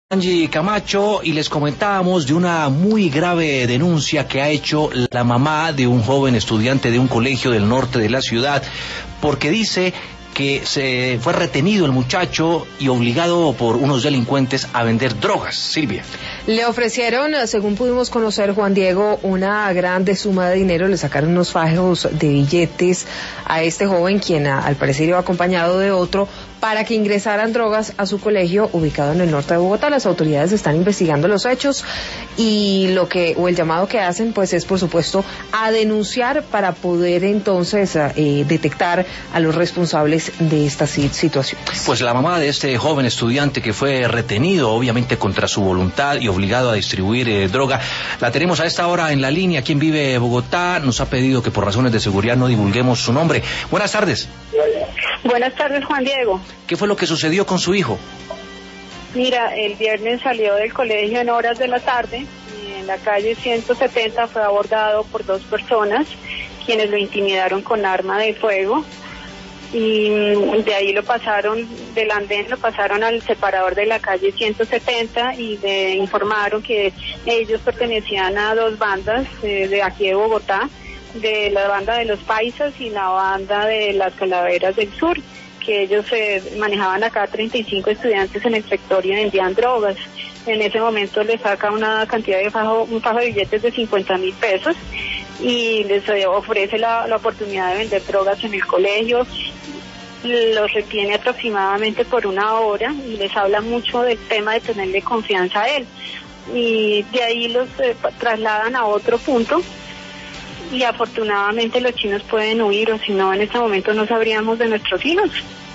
Angie Camacho, y les comentábamos de una muy grave denuncia que ha hecho la mamá de un joven estudiante de un colegio del norte de la ciudad, porque dice que se fue retenido el muchacho y obligado por unos delincuentes a vender drogas. Silvia. Le ofrecieron, según pudimos conocer, Juan Diego, una grande suma de dinero. Le sacaron unos fajos de billetes a este joven, quien al parecer iba acompañado de otro, para que ingresaran drogas a su colegio ubicado en el norte de Bogotá. Las autoridades están investigando los hechos y el llamado que hacen pues es, por supuesto, a denunciar para poder entonces detectar a los responsables de estas situaciones. Pues la mamá de este joven estudiante que fue retenido, obviamente contra su voluntad y obligado a distribuir droga, la tenemos a esta hora en la línea. Quien vive en Bogotá nos ha pedido que por razones de seguridad no divulguemos su nombre. Buenas tardes. Buenas tardes, Juan Diego. ¿Qué fue lo que sucedió con su hijo? Mira, el viernes salió del colegio en horas de la tarde y en la calle 170 fue abordado por dos personas quienes lo intimidaron con arma de fuego y de ahí lo pasaron del andén, lo pasaron al separador de la calle 170 y le informaron que ellos pertenecían a dos bandas de aquí de Bogotá, de la banda de los Paisas y la banda de las Calaveras del Sur, que ellos manejaban acá 35 estudiantes en el sector y vendían drogas. En ese momento les saca una cantidad de un fajo de billetes de 50.000 pesos y les ofrece la oportunidad de vender drogas en el colegio. Los retiene aproximadamente por una hora y les habla mucho del tema de tenerle confianza a él. Y de ahí los trasladan a otro punto y afortunadamente los chinos pueden huir, o si no, en este momento no sabríamos de nuestros hijos.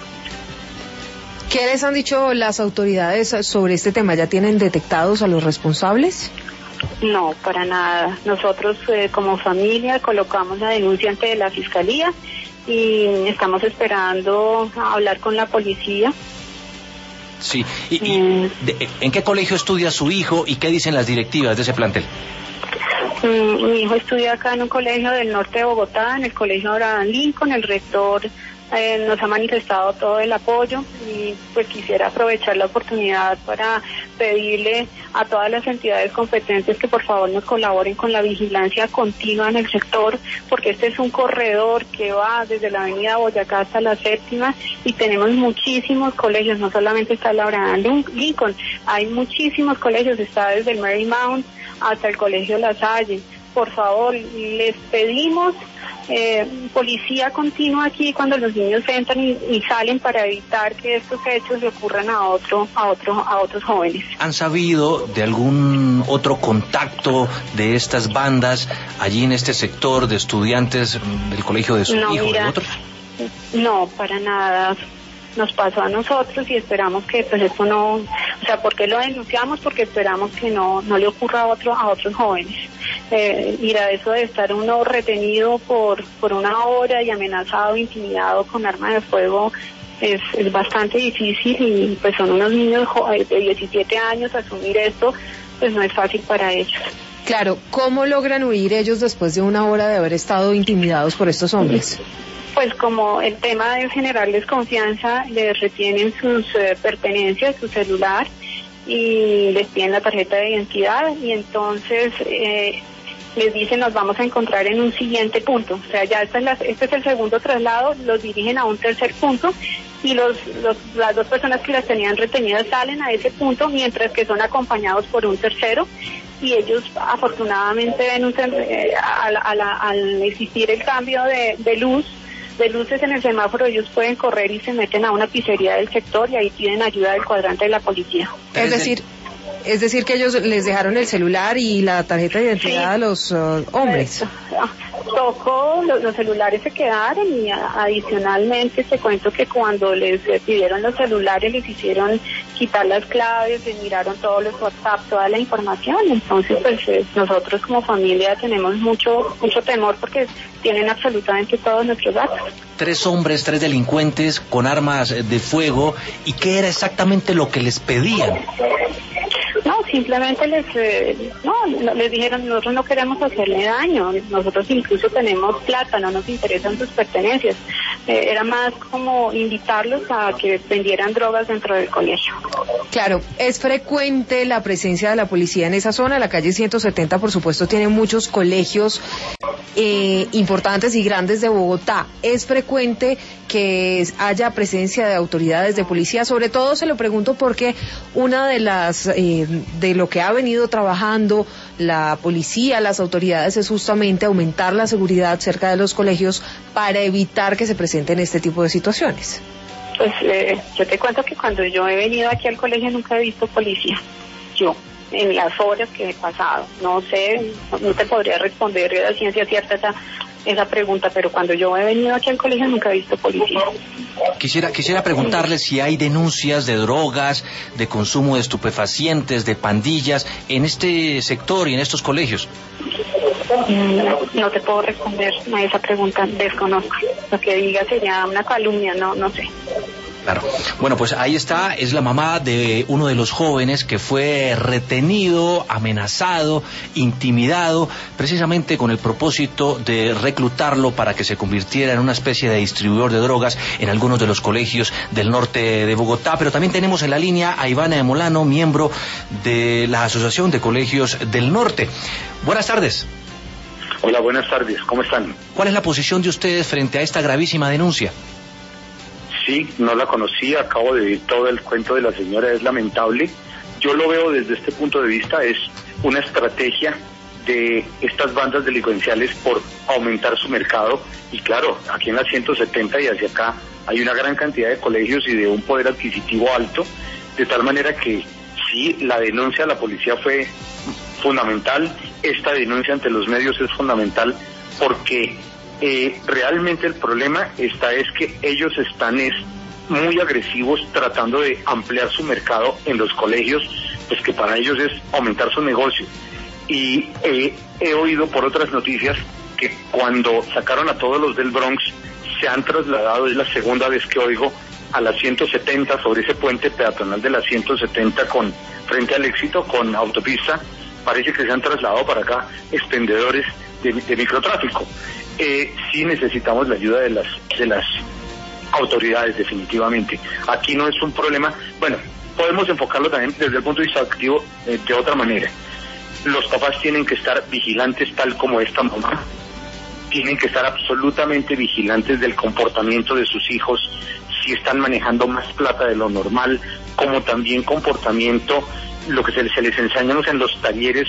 ¿Qué les han dicho las autoridades sobre este tema? ¿Ya tienen detectados a los responsables? No, para nada. Nosotros como familia colocamos la denuncia ante la fiscalía y estamos esperando a hablar con la policía. Sí, ¿en qué colegio estudia su hijo y qué dicen las directivas de ese plantel? Mi hijo estudia acá en un colegio del norte de Bogotá, en el colegio Abraham Lincoln. El rector nos ha manifestado todo el apoyo y pues quisiera aprovechar la oportunidad para pedirle a todas las entidades competentes que por favor nos colaboren con la vigilancia continua en el sector, porque este es un corredor que va desde la avenida Boyacá hasta la Séptima y tenemos muchísimos colegios, no solamente está el Abraham Lincoln, hay muchísimos colegios, está desde el Marymount hasta el colegio La Salle. Por favor, les pedimos policía continua aquí cuando los niños entran y salen para evitar que estos hechos le ocurran a otros jóvenes. ¿Han sabido de algún otro contacto de estas bandas allí en este sector de estudiantes del colegio de su hijo, de otros? No, para nada. Nos pasó a nosotros y esperamos que pues esto no, o sea, ¿por qué lo denunciamos? Porque esperamos que no le ocurra a otros jóvenes. Mira, eso de estar uno retenido por una hora y amenazado, intimidado con arma de fuego es bastante difícil y pues son unos niños de 17 años, asumir esto pues no es fácil para ellos. Claro, ¿cómo logran huir ellos después de una hora de haber estado intimidados por estos hombres? Pues como el tema de generarles confianza, les retienen sus pertenencias, su celular y les piden la tarjeta de identidad y entonces les dicen nos vamos a encontrar en un siguiente punto. O sea, ya este es el segundo traslado, los dirigen a un tercer punto y las dos personas que las tenían retenidas salen a ese punto mientras que son acompañados por un tercero. Y ellos afortunadamente ven al existir el cambio de luces en el semáforo, ellos pueden correr y se meten a una pizzería del sector y ahí piden ayuda del cuadrante de la policía. Es decir que ellos les dejaron el celular y la tarjeta de identidad a los hombres. Tocó, los celulares se quedaron y adicionalmente te cuento que cuando les pidieron los celulares les hicieron quitar las claves, les miraron todos los WhatsApp, toda la información. Entonces pues nosotros como familia tenemos mucho temor porque tienen absolutamente todos nuestros datos. 3 hombres, 3 delincuentes con armas de fuego. ¿Y qué era exactamente lo que les pedían? No, simplemente les dijeron, nosotros no queremos hacerle daño, nosotros incluso tenemos plata, no nos interesan sus pertenencias. Era más como invitarlos a que vendieran drogas dentro del colegio. Claro, es frecuente la presencia de la policía en esa zona. La calle 170, por supuesto, tiene muchos colegios importantes y grandes de Bogotá. Es frecuente que haya presencia de autoridades de policía. Sobre todo se lo pregunto porque una de las de lo que ha venido trabajando la policía, las autoridades, es justamente aumentar la seguridad cerca de los colegios para evitar que se presenten este tipo de situaciones. Pues yo te cuento que cuando yo he venido aquí al colegio nunca he visto policía. Yo, en las horas que he pasado, no sé, no te podría responder a ciencia cierta esa pregunta, pero cuando yo he venido aquí al colegio nunca he visto policía. Quisiera preguntarle si hay denuncias de drogas, de consumo de estupefacientes, de pandillas en este sector y en estos colegios. No te puedo responder a esa pregunta, desconozco. Lo que diga sería una calumnia, no sé. Claro. Bueno, pues ahí está, es la mamá de uno de los jóvenes que fue retenido, amenazado, intimidado, precisamente con el propósito de reclutarlo para que se convirtiera en una especie de distribuidor de drogas en algunos de los colegios del norte de Bogotá. Pero también tenemos en la línea a Ivana de Molano, miembro de la Asociación de Colegios del Norte. Buenas tardes. Hola, buenas tardes, ¿cómo están? ¿Cuál es la posición de ustedes frente a esta gravísima denuncia? Sí, no la conocía, acabo de oír todo el cuento de la señora, es lamentable. Yo lo veo desde este punto de vista, es una estrategia de estas bandas delincuenciales por aumentar su mercado. Y claro, aquí en la 170 y hacia acá hay una gran cantidad de colegios y de un poder adquisitivo alto, de tal manera que sí, la denuncia a la policía fue fundamental, esta denuncia ante los medios es fundamental porque realmente el problema es que ellos están muy agresivos tratando de ampliar su mercado en los colegios, pues que para ellos es aumentar su negocio. Y he oído por otras noticias que cuando sacaron a todos los del Bronx se han trasladado, es la segunda vez que oigo, a la 170 sobre ese puente peatonal de la 170 frente al Éxito con autopista. Parece que se han trasladado para acá expendedores de microtráfico. Sí necesitamos la ayuda de las autoridades, definitivamente. Aquí no es un problema, bueno, podemos enfocarlo también desde el punto de vista activo de otra manera. Los papás tienen que estar vigilantes, tal como esta mamá, tienen que estar absolutamente vigilantes del comportamiento de sus hijos, si están manejando más plata de lo normal, como también comportamiento, lo que se les enseñamos en los talleres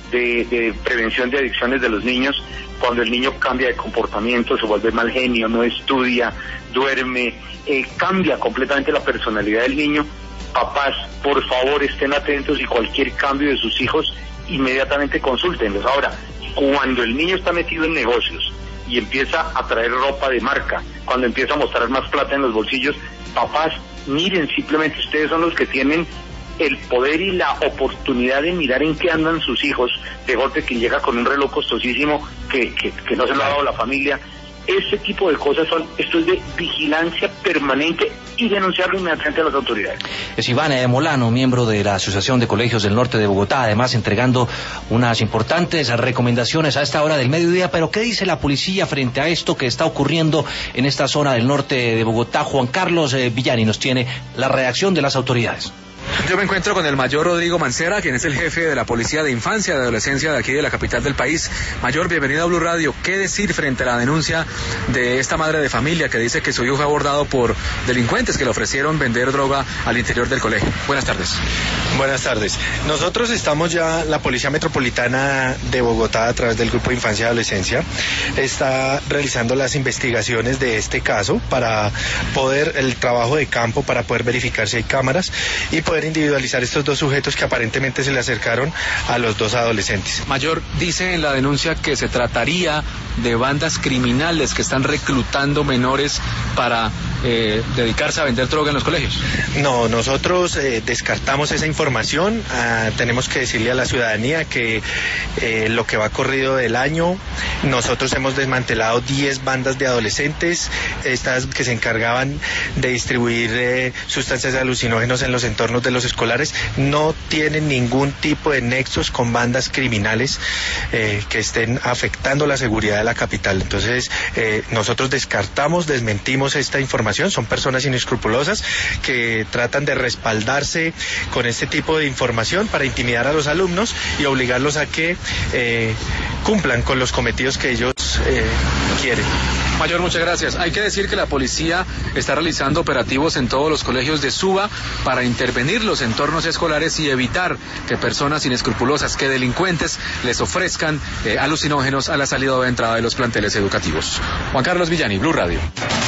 de prevención de adicciones de los niños, cuando el niño cambia de comportamiento, se vuelve mal genio, no estudia, duerme, cambia completamente la personalidad del niño. Papás, por favor, estén atentos y cualquier cambio de sus hijos, inmediatamente consúltenlos. Ahora, cuando el niño está metido en negocios y empieza a traer ropa de marca, cuando empieza a mostrar más plata en los bolsillos, papás, miren, simplemente ustedes son los que tienen el poder y la oportunidad de mirar en qué andan sus hijos, de golpe que llega con un reloj costosísimo que no se lo ha dado la familia. Ese tipo de cosas esto es de vigilancia permanente y denunciarlo inmediatamente a las autoridades. Es Ivana de Molano, miembro de la Asociación de Colegios del Norte de Bogotá, además entregando unas importantes recomendaciones a esta hora del mediodía. Pero ¿qué dice la policía frente a esto que está ocurriendo en esta zona del norte de Bogotá? Juan Carlos Villani nos tiene la reacción de las autoridades. Yo me encuentro con el mayor Rodrigo Mancera, quien es el jefe de la Policía de Infancia y Adolescencia de aquí de la capital del país. Mayor, bienvenido a Blue Radio. ¿Qué decir frente a la denuncia de esta madre de familia que dice que su hijo fue abordado por delincuentes que le ofrecieron vender droga al interior del colegio? Buenas tardes. Buenas tardes. Nosotros estamos ya, la Policía Metropolitana de Bogotá, a través del Grupo de Infancia y Adolescencia, está realizando las investigaciones de este caso para el trabajo de campo, para poder verificar si hay cámaras y poder individualizar estos dos sujetos que aparentemente se le acercaron a los dos adolescentes. Mayor, dice en la denuncia que se trataría de bandas criminales que están reclutando menores para dedicarse a vender droga en los colegios. No, nosotros descartamos esa información. Tenemos que decirle a la ciudadanía que lo que va corrido del año, nosotros hemos desmantelado 10 bandas de adolescentes, estas que se encargaban de distribuir sustancias alucinógenas en los entornos de los escolares, no tienen ningún tipo de nexos con bandas criminales que estén afectando la seguridad de la capital. Entonces, nosotros desmentimos esta información información, son personas inescrupulosas que tratan de respaldarse con este tipo de información para intimidar a los alumnos y obligarlos a que cumplan con los cometidos que ellos quieren. Mayor, muchas gracias. Hay que decir que la policía está realizando operativos en todos los colegios de Suba para intervenir los entornos escolares y evitar que personas inescrupulosas, que delincuentes les ofrezcan alucinógenos a la salida o entrada de los planteles educativos. Juan Carlos Villani, Blue Radio.